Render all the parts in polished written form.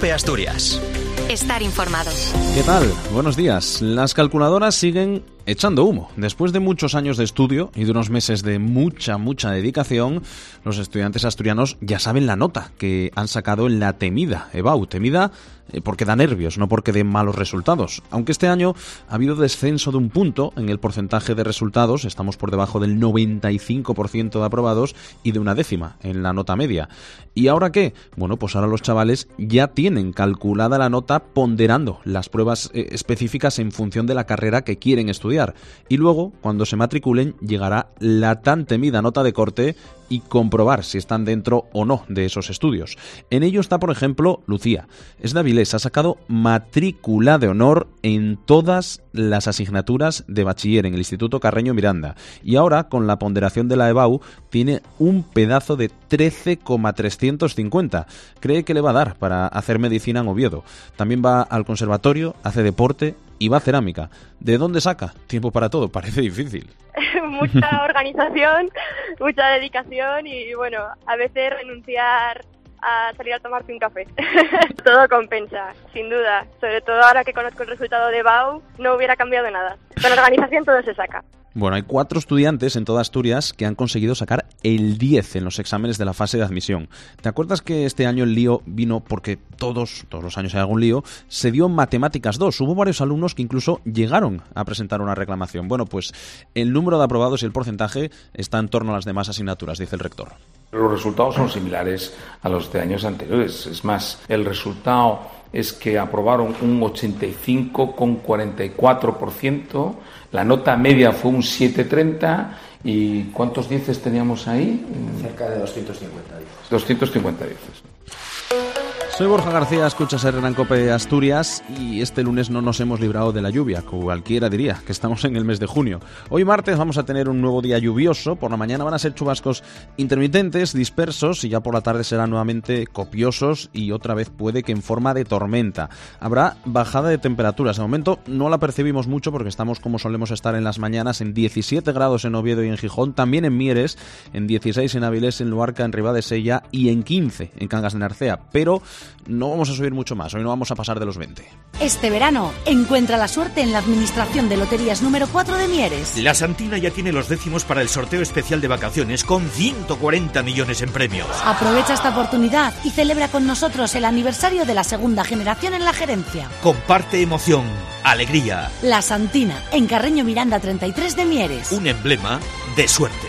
COPE Asturias. Estar informado. ¿Qué tal? Buenos días. Las calculadoras siguen echando humo. Después de muchos años de estudio y de unos meses de mucha dedicación, los estudiantes asturianos ya saben la nota que han sacado en la temida EBAU. Temida porque da nervios, no porque dé malos resultados. Aunque este año ha habido descenso de un punto en el porcentaje de resultados, estamos por debajo del 95% de aprobados y de una décima en la nota media. ¿Y ahora qué? Bueno, pues ahora los chavales ya tienen calculada la nota ponderando las pruebas específicas en función de la carrera que quieren estudiar. Y luego, cuando se matriculen, llegará la tan temida nota de corte y comprobar si están dentro o no de esos estudios. En ello está, por ejemplo, Lucía. Es de Avilés, ha sacado matrícula de honor en todas las asignaturas de bachiller en el Instituto Carreño Miranda. Y ahora, con la ponderación de la EBAU, tiene un pedazo de 13,350. Cree que le va a dar para hacer medicina en Oviedo. También va al conservatorio, hace deporte y va a cerámica. ¿De dónde saca tiempo para todo? Parece difícil. Mucha organización, mucha dedicación y, bueno, a veces renunciar a salir a tomarte un café. Todo compensa, sin duda. Sobre todo ahora que conozco el resultado de EBAU, no hubiera cambiado nada. Con organización todo se saca. Bueno, hay 4 estudiantes en toda Asturias que han conseguido sacar el 10 en los exámenes de la fase de admisión. ¿Te acuerdas que este año el lío vino porque todos los años hay algún lío? Se dio en Matemáticas 2. Hubo varios alumnos que incluso llegaron a presentar una reclamación. Bueno, pues el número de aprobados y el porcentaje está en torno a las demás asignaturas, dice el rector. Los resultados son similares a los de años anteriores. Es más, el resultado es que aprobaron un 85,44%, la nota media fue un 7,30 y ¿cuántos dieces teníamos ahí? Cerca de 250 dieces. 250 dieces. Soy Borja García, escuchas Hernán Cope Asturias y este lunes no nos hemos librado de la lluvia, cualquiera diría que estamos en el mes de junio. Hoy martes vamos a tener un nuevo día lluvioso, por la mañana van a ser chubascos intermitentes, dispersos y ya por la tarde serán nuevamente copiosos y otra vez puede que en forma de tormenta. Habrá bajada de temperaturas, de momento no la percibimos mucho porque estamos como solemos estar en las mañanas en 17 grados en Oviedo y en Gijón, también en Mieres, en 16 en Avilés, en Luarca, en Ribadesella y en 15 en Cangas de Narcea, pero no vamos a subir mucho más, hoy no vamos a pasar de los 20. Este verano, encuentra la suerte en la Administración de Loterías número 4 de Mieres. La Santina ya tiene los décimos para el sorteo especial de vacaciones con 140 millones en premios. Aprovecha esta oportunidad y celebra con nosotros el aniversario de la segunda generación en la gerencia. Comparte emoción, alegría. La Santina, en Carreño Miranda 33 de Mieres. Un emblema de suerte.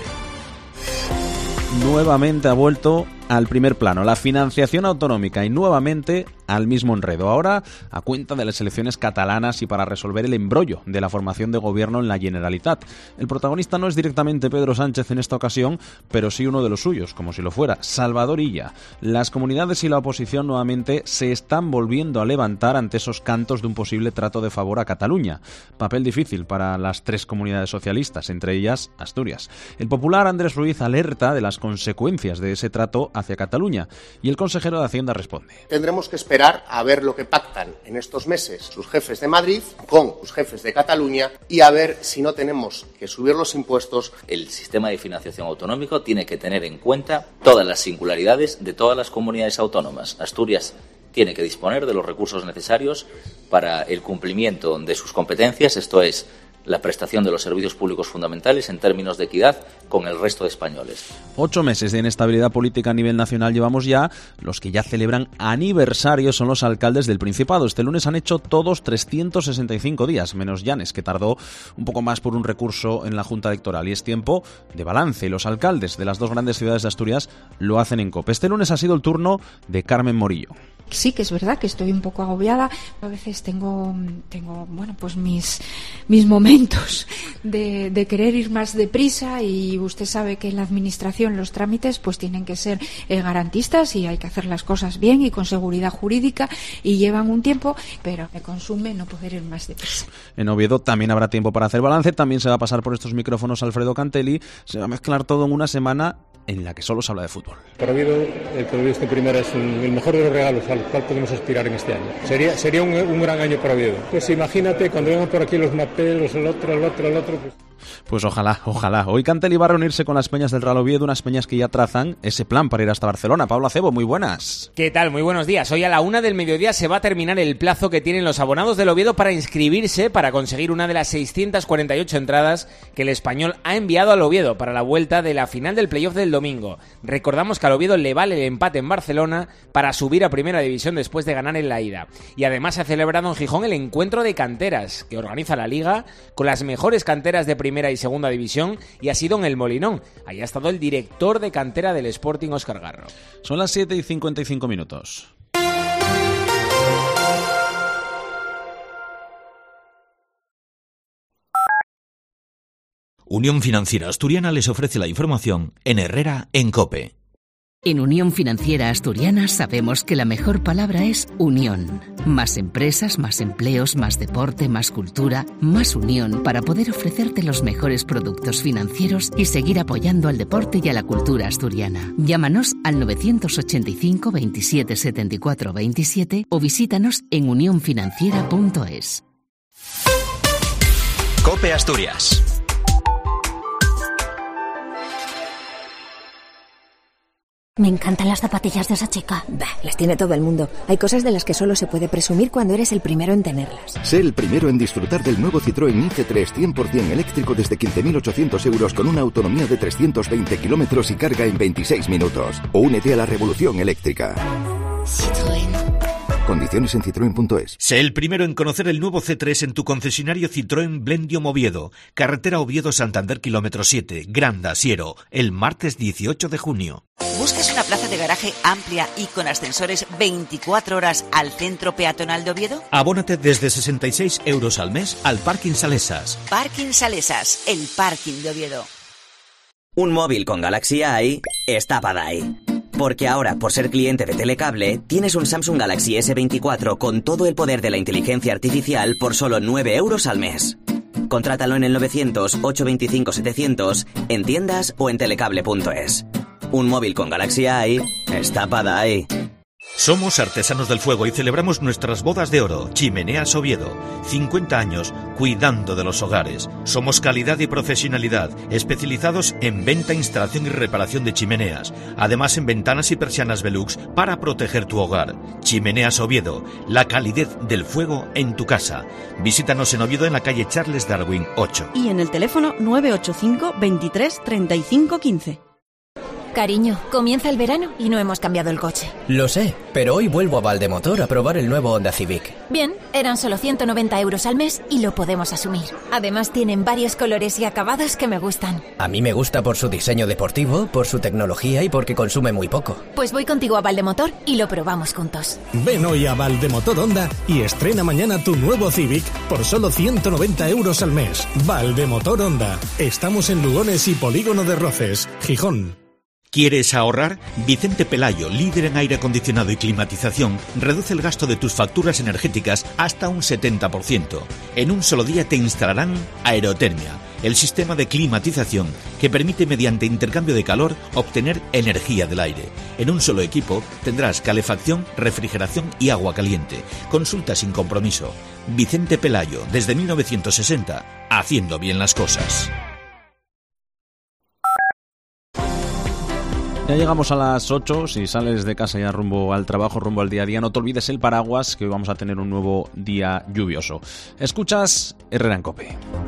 Nuevamente ha vuelto al primer plano la financiación autonómica y nuevamente al mismo enredo. Ahora a cuenta de las elecciones catalanas y para resolver el embrollo de la formación de gobierno en la Generalitat. El protagonista no es directamente Pedro Sánchez en esta ocasión, pero sí uno de los suyos, como si lo fuera, Salvador Illa. Las comunidades y la oposición nuevamente se están volviendo a levantar ante esos cantos de un posible trato de favor a Cataluña. Papel difícil para las 3 comunidades socialistas, entre ellas Asturias. El popular Andrés Ruiz alerta de las consecuencias de ese trato hacia Cataluña y el consejero de Hacienda responde. Tendremos que esperar a ver lo que pactan en estos meses sus jefes de Madrid con sus jefes de Cataluña y a ver si no tenemos que subir los impuestos. El sistema de financiación autonómico tiene que tener en cuenta todas las singularidades de todas las comunidades autónomas. Asturias tiene que disponer de los recursos necesarios para el cumplimiento de sus competencias, esto es, la prestación de los servicios públicos fundamentales en términos de equidad con el resto de españoles. 8 meses de inestabilidad política a nivel nacional llevamos ya. Los que ya celebran aniversario son los alcaldes del Principado. Este lunes han hecho todos 365 días, menos Llanes, que tardó un poco más por un recurso en la Junta Electoral. Y es tiempo de balance. Los alcaldes de las 2 grandes ciudades de Asturias lo hacen en COPE. Este lunes ha sido el turno de Carmen Morillo. Sí que es verdad que estoy un poco agobiada. A veces tengo bueno, pues mis momentos de querer ir más deprisa y usted sabe que en la administración los trámites pues tienen que ser garantistas y hay que hacer las cosas bien y con seguridad jurídica y llevan un tiempo, pero me consume no poder ir más deprisa. En Oviedo también habrá tiempo para hacer balance, también se va a pasar por estos micrófonos Alfredo Cantelli, se va a mezclar todo en una semana en la que solo se habla de fútbol. Para Oviedo, el que Oviedo esté primero es el mejor de los regalos al cual podemos aspirar en este año. Sería un gran año para Oviedo. Pues imagínate, cuando vengan por aquí los Mapelos, el otro, pues... Pues ojalá. Hoy Canteli va a reunirse con las peñas del Real Oviedo, unas peñas que ya trazan ese plan para ir hasta Barcelona. Pablo Acebo, muy buenas. ¿Qué tal? Muy buenos días. Hoy a la 1 del mediodía se va a terminar el plazo que tienen los abonados del Oviedo para inscribirse para conseguir una de las 648 entradas que el Español ha enviado al Oviedo para la vuelta de la final del playoff del domingo. Recordamos que al Oviedo le vale el empate en Barcelona para subir a Primera División después de ganar en la ida. Y además se ha celebrado en Gijón el encuentro de canteras que organiza la Liga con las mejores canteras de Primera y Segunda División, y ha sido en el Molinón. Ahí ha estado el director de cantera del Sporting, Óscar Garro. Son las 7:55. Unión Financiera Asturiana les ofrece la información en Herrera en COPE. En Unión Financiera Asturiana sabemos que la mejor palabra es unión. Más empresas, más empleos, más deporte, más cultura, más unión para poder ofrecerte los mejores productos financieros y seguir apoyando al deporte y a la cultura asturiana. Llámanos al 985 27 74 27 o visítanos en unionfinanciera.es. COPE Asturias. Me encantan las zapatillas de esa chica. Bah, las tiene todo el mundo. Hay cosas de las que solo se puede presumir cuando eres el primero en tenerlas. Sé el primero en disfrutar del nuevo Citroën IC3 100% eléctrico desde 15.800 euros con una autonomía de 320 kilómetros y carga en 26 minutos. O únete a la revolución eléctrica. Citroën. Condiciones en citroen.es. Sé el primero en conocer el nuevo C3 en tu concesionario Citroën Blendium Oviedo. Carretera Oviedo-Santander, kilómetro 7, Granda, Siero, el martes 18 de junio. ¿Buscas una plaza de garaje amplia y con ascensores 24 horas al centro peatonal de Oviedo? Abónate desde 66 euros al mes al Parking Salesas. Parking Salesas, el parking de Oviedo. Un móvil con Galaxy AI está para ahí. Porque ahora, por ser cliente de Telecable, tienes un Samsung Galaxy S24 con todo el poder de la inteligencia artificial por solo 9 euros al mes. Contrátalo en el 900-825-700, en tiendas o en telecable.es. Un móvil con Galaxy AI está para ahí. Somos artesanos del fuego y celebramos nuestras bodas de oro. Chimeneas Oviedo. 50 años cuidando de los hogares. Somos calidad y profesionalidad, especializados en venta, instalación y reparación de chimeneas. Además en ventanas y persianas Velux para proteger tu hogar. Chimeneas Oviedo. La calidez del fuego en tu casa. Visítanos en Oviedo en la calle Charles Darwin 8. Y en el teléfono 985 23 35 15. Cariño, comienza el verano y no hemos cambiado el coche. Lo sé, pero hoy vuelvo a Valdemotor a probar el nuevo Honda Civic. Bien, eran solo 190 euros al mes y lo podemos asumir. Además tienen varios colores y acabados que me gustan. A mí me gusta por su diseño deportivo, por su tecnología y porque consume muy poco. Pues voy contigo a Valdemotor y lo probamos juntos. Ven hoy a Valdemotor Honda y estrena mañana tu nuevo Civic por solo 190 euros al mes. Valdemotor Honda. Estamos en Lugones y Polígono de Roces, Gijón. ¿Quieres ahorrar? Vicente Pelayo, líder en aire acondicionado y climatización, reduce el gasto de tus facturas energéticas hasta un 70%. En un solo día te instalarán Aerotermia, el sistema de climatización que permite mediante intercambio de calor obtener energía del aire. En un solo equipo tendrás calefacción, refrigeración y agua caliente. Consulta sin compromiso. Vicente Pelayo, desde 1960, haciendo bien las cosas. Ya llegamos a las 8, si sales de casa ya rumbo al trabajo, rumbo al día a día, no te olvides el paraguas, que hoy vamos a tener un nuevo día lluvioso. Escuchas Herrera en COPE.